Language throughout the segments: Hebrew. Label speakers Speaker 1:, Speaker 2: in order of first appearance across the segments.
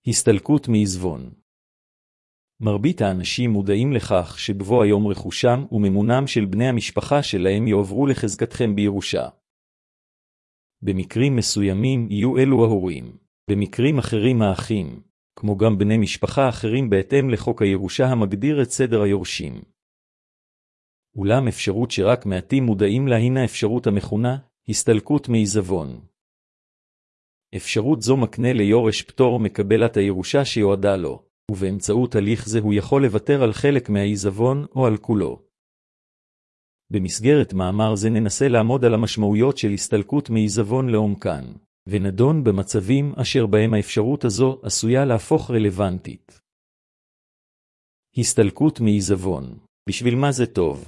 Speaker 1: הסתלקות מעיזבון. מרבית האנשים מודעים לכך שבבוא היום רכושם וממונם של בני המשפחה שלהם יועברו לחזקתכם בירושה. במקרים מסוימים יהיו אלו ההורים, במקרים אחרים האחים, כמו גם בני משפחה אחרים בהתאם לחוק הירושה המגדיר את סדר היורשים. אולם אפשרות שרק מעטים מודעים לה הינה אפשרות המכונה הסתלקות מעיזבון. אפשרות זו מקנה ליורש פטור מקבלת הירושה שיועדה לו, ובאמצעות הליך זה הוא יכול לוותר על חלק מהעיזבון או על כולו. במסגרת מאמר זה ננסה לעמוד על המשמעויות של הסתלקות מעיזבון לעומקן, ונדון במצבים אשר בהם האפשרות הזו עשויה להפוך רלוונטית. הסתלקות מעיזבון, בשביל מה זה טוב?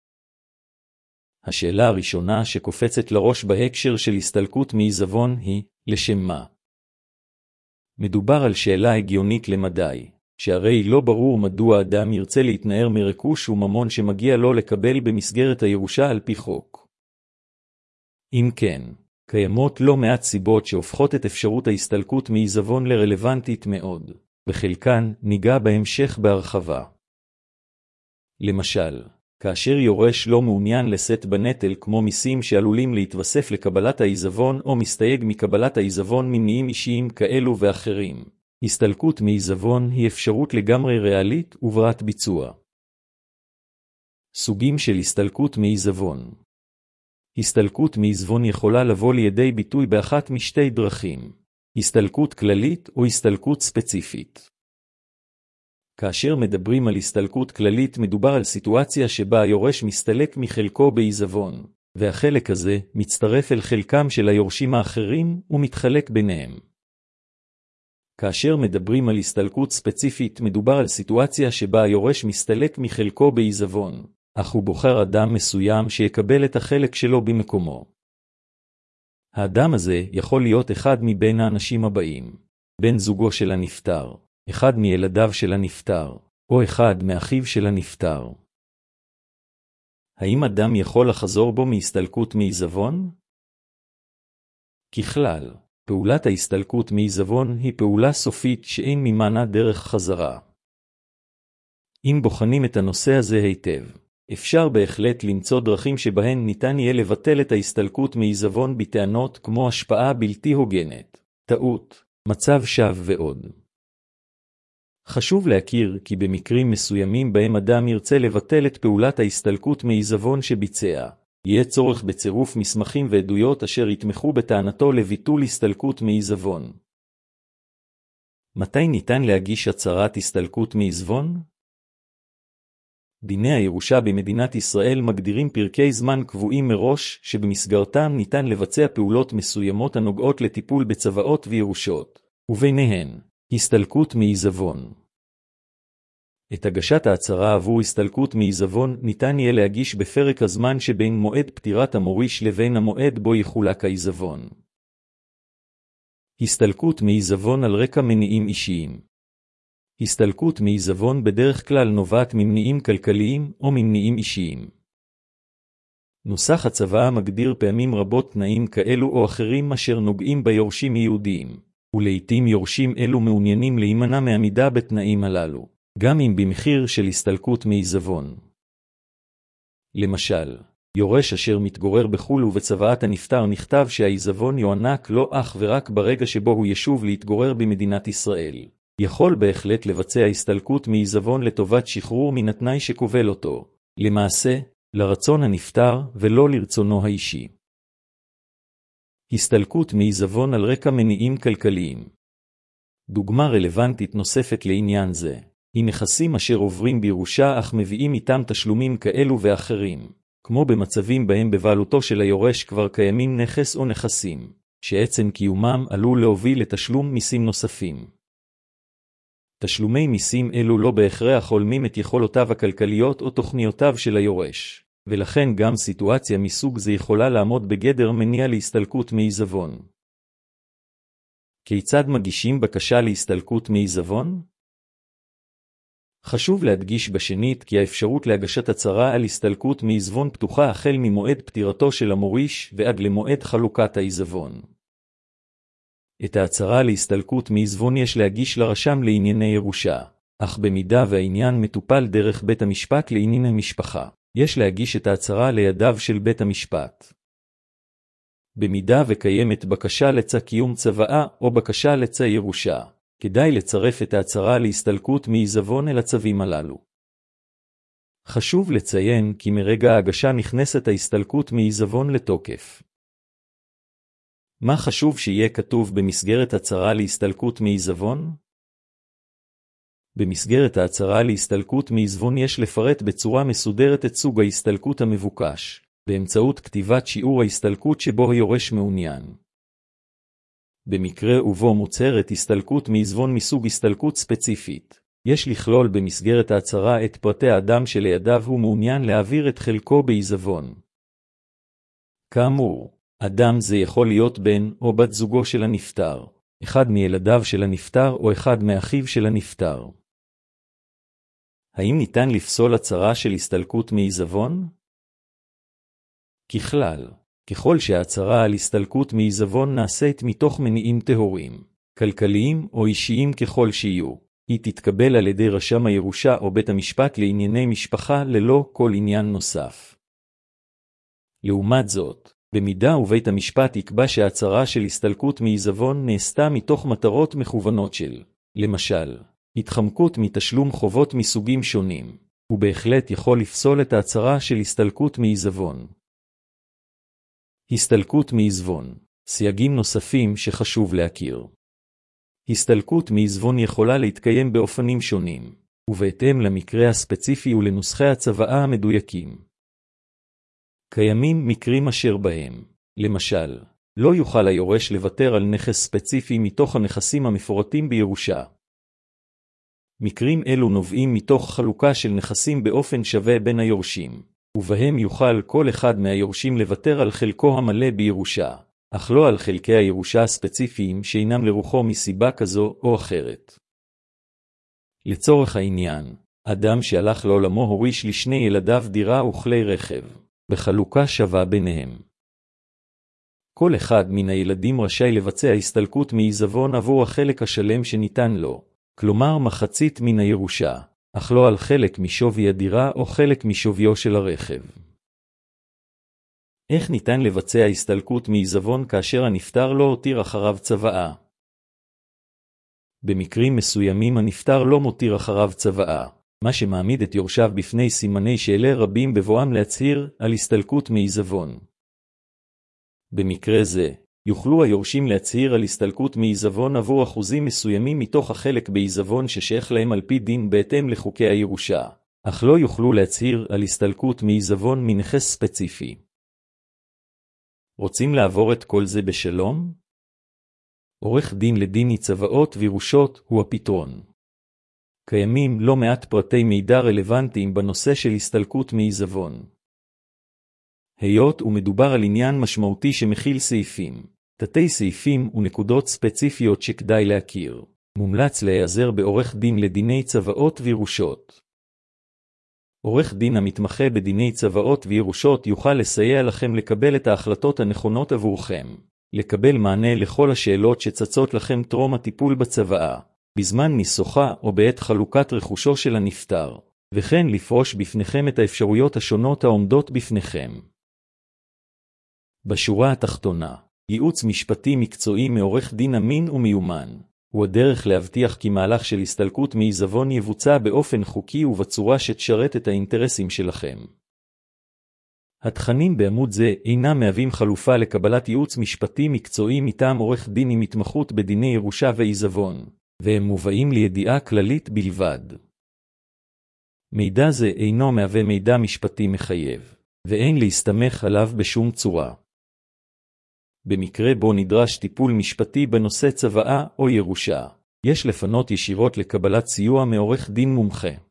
Speaker 1: השאלה הראשונה שקופצת לראש בהקשר של הסתלקות מעיזבון היא, לשם מה? מדובר על שאלה הגיונית למדי, שהרי לא ברור מדוע אדם ירצה להתנער מרכוש וממון שמגיע לו לקבל במסגרת הירושה על פי חוק. אם כן, קיימות לא מעט סיבות שהופכות את אפשרות ההסתלקות מעיזבון לרלוונטית מאוד, בחלקן ניגע בהמשך בהרחבה. למשל, כאשר יורש לא מעוניין לשאת בנטל כמו מיסים שעלולים להתווסף לקבלת העיזבון או מסתייג מקבלת העיזבון ממניעים אישיים כאלו ואחרים, הסתלקות מעיזבון היא אפשרות לגמרי ריאלית וברת ביצוע. סוגים של הסתלקות מעיזבון. הסתלקות מעיזבון יכולה לבוא לידי ביטוי באחת משתי דרכים, הסתלקות כללית או הסתלקות ספציפית. כאשר מדברים על הסתלקות כללית מדובר על סיטואציה שבה היורש מסתלק מחלקו בעיזבון, והחלק הזה מצטרף אל חלקם של היורשים האחרים ומתחלק ביניהם. כאשר מדברים על הסתלקות ספציפית מדובר על סיטואציה שבה היורש מסתלק מחלקו בעיזבון, אך הוא בוחר אדם מסוים שיקבל את החלק שלו במקומו. האדם הזה יכול להיות אחד מבין האנשים הבאים, בן זוגו של הנפטר, אחד מילדיו של הנפטר, או אחד מאחיו של הנפטר. האם אדם יכול לחזור בו מהסתלקות מעיזבון? ככלל, פעולת ההסתלקות מעיזבון היא פעולה סופית שאין ממנה דרך חזרה. אם בוחנים את הנושא הזה היטב, אפשר בהחלט למצוא דרכים שבהן ניתן יהיה לבטל את ההסתלקות מעיזבון בטענות כמו השפעה בלתי הוגנת, טעות, מצב שווא ועוד. חשוב להכיר כי במקרים מסוימים בהם אדם ירצה לבטל את פעולת ההסתלקות מעיזבון שביצע, יהיה צורך בצירוף מסמכים ועדויות אשר יתמכו בטענתו לביטול הסתלקות מעיזבון. מתי ניתן להגיש הצהרת הסתלקות מעיזבון? דיני הירושה במדינת ישראל מגדירים פרקי זמן קבועים מראש שבמסגרתם ניתן לבצע פעולות מסוימות הנוגעות לטיפול בצוואות וירושות, וביניהן הסתלקות מעיזבון. את הגשת ההצהרה עבור הסתלקות מעיזבון ניתן יהיה להגיש בפרק הזמן שבין מועד פטירת המוריש לבין המועד בו יחולק העיזבון. הסתלקות מעיזבון על רקע מניעים אישיים. הסתלקות מעיזבון בדרך כלל נובעת ממניעים כלכליים או ממניעים אישיים. נוסח הצוואה מגדיר פעמים רבות תנאים כאלו או אחרים אשר נוגעים ביורשים יהודיים, ולעיתים יורשים אלו מעוניינים להימנע מעמידה בתנאים הללו, גם אם במחיר של הסתלקות מעיזבון. למשל, יורש אשר מתגורר בחו"ל ובצוואת הנפטר נכתב שהעיזבון יוענק לא אך ורק ברגע שבו הוא ישוב להתגורר במדינת ישראל, יכול בהחלט לבצע הסתלקות מעיזבון לטובת שחרור מן התנאי שכובל אותו, למעשה, לרצון הנפטר ולא לרצונו האישי. הסתלקות מעיזבון על רקע מניעים כלכליים. דוגמה רלוונטית נוספת לעניין זה, היא נכסים אשר עוברים בירושה אך מביאים איתם תשלומים כאלו ואחרים, כמו במצבים בהם בבעלותו של היורש כבר קיימים נכס או נכסים, שעצם קיומם עלול להוביל לתשלום מיסים נוספים. תשלומי מיסים אלו לא בהכרח הולמים את יכולותיו הכלכליות או תוכניותיו של היורש, ולכן גם סיטואציה מסוג זה יכולה לעמוד בגדר מניע להסתלקות מעיזבון. כיצד מגישים בקשה להסתלקות מעיזבון? חשוב להדגיש בשנית כי האפשרות להגשת הצהרה על הסתלקות מעיזבון פתוחה החל ממועד פטירתו של המוריש ועד למועד חלוקת העיזבון. את ההצהרה להסתלקות מעיזבון יש להגיש לרשם לענייני ירושה, אך במידה והעניין מטופל דרך בית המשפט לענייני משפחה, יש להגיש את ההצהרה לידיו של בית המשפט. במידה וקיימת בקשה לצו קיום צוואה או בקשה לצו ירושה, כדאי לצרף את ההצהרה להסתלקות מעיזבון אל הצווים הללו. חשוב לציין כי מרגע ההגשה נכנסת ההסתלקות מעיזבון לתוקף. מה חשוב שיהיה כתוב במסגרת הצהרה להסתלקות מעיזבון? במסגרת ההצהרה להסתלקות מעיזבון יש לפרט בצורה מסודרת את סוג ההסתלקות המבוקש, באמצעות כתיבת שיעור ההסתלקות שבו היורש מעוניין. במקרה ובו מוצהרת הסתלקות מעיזבון מסוג הסתלקות ספציפית, יש לכלול במסגרת ההצהרה את פרטי האדם שלידיו הוא מעוניין להעביר את חלקו בעיזבון. כאמור, אדם זה יכול להיות בן או בת זוגו של הנפטר, אחד מילדיו של הנפטר או אחד מאחיו של הנפטר. האם ניתן לפסול הצהרה של הסתלקות מעיזבון? ככלל, ככל שההצהרה על הסתלקות מעיזבון נעשית מתוך מניעים טהורים, כלכליים או אישיים ככל שיהיו, היא תתקבל על ידי רשם הירושה או בית המשפט לענייני משפחה ללא כל עניין נוסף. לעומת זאת, במידה ובית המשפט יקבע שההצהרה של הסתלקות מעיזבון נעשתה מתוך מטרות מכוונות של, למשל, התחמקות מתשלום חובות מסוגים שונים, הוא בהחלט יכול לפסול את ההצהרה של הסתלקות מעיזבון. הסתלקות מעיזבון, סייגים נוספים שחשוב להכיר. הסתלקות מעיזבון יכולה להתקיים באופנים שונים, ובהתאם למקרה הספציפי ולנוסחי הצוואה המדויקים. קיימים מקרים אשר בהם, למשל, לא יוכל היורש לוותר על נכס ספציפי מתוך הנכסים המפורטים בירושה. מקרים אלו נובעים מתוך חלוקה של נכסים באופן שווה בין היורשים, ובהם יוכל כל אחד מהיורשים לוותר על חלקו המלא בירושה, אך לא על חלקי הירושה הספציפיים שאינם לרוחו מסיבה כזו או אחרת. לצורך העניין, אדם שהלך לעולמו הוריש לשני ילדיו דירה וכלי רכב, בחלוקה שווה ביניהם. כל אחד מן הילדים רשאי לבצע הסתלקות מעיזבון עבור החלק השלם שניתן לו, כלומר מחצית מן הירושה, אך לא על חלק משווי הדירה או חלק משוויו של הרכב. איך ניתן לבצע הסתלקות מעיזבון כאשר הנפטר לא הותיר אחריו צוואה? במקרים מסוימים הנפטר לא מותיר אחריו צוואה, מה שמעמיד את יורשיו בפני סימני שאלה רבים בבואם להצהיר על הסתלקות מעיזבון. במקרה זה, יוכלו היורשים להצהיר על הסתלקות מעיזבון עבור אחוזים מסוימים מתוך החלק בעיזבון ששייך להם על פי דין בהתאם לחוקי הירושה, אך לא יוכלו להצהיר על הסתלקות מעיזבון מנכס ספציפי. רוצים לעבור את כל זה בשלום? עורך דין לדיני צוואות וירושות הוא הפתרון. קיימים לא מעט פרטי מידע רלוונטיים בנושא של הסתלקות מעיזבון. היות ומדובר על עניין משמעותי שמכיל סעיפים, תתי סעיפים ונקודות ספציפיות שכדאי להכיר, מומלץ להיעזר בעורך דין לדיני צוואות וירושות. עורך דין המתמחה בדיני צוואות וירושות יוכל לסייע לכם לקבל את ההחלטות הנכונות עבורכם, לקבל מענה לכל השאלות שצצות לכם טרום הטיפול בצוואה, בזמן ניסוחה או בעת חלוקת רכושו של הנפטר, וכן לפרוש בפניכם את האפשרויות השונות העומדות בפניכם. בשורה התחתונה, ייעוץ משפטי מקצועי מעורך דין אמין ומיומן, הוא הדרך להבטיח כי מהלך של הסתלקות מעיזבון יבוצע באופן חוקי ובצורה שתשרת את האינטרסים שלכם. התכנים בעמוד זה אינם מהווים חלופה לקבלת ייעוץ משפטי מקצועי מטעם עורך דין עם התמחות בדיני ירושה ועיזבון, והם מובאים לידיעה כללית בלבד. מידע זה אינו מהווה מידע משפטי מחייב, ואין להסתמך עליו בשום צורה. במקרה בו נדרש טיפול משפטי בנושא צוואה או ירושה, יש לפנות ישירות לקבלת סיוע מעורך דין מומחה.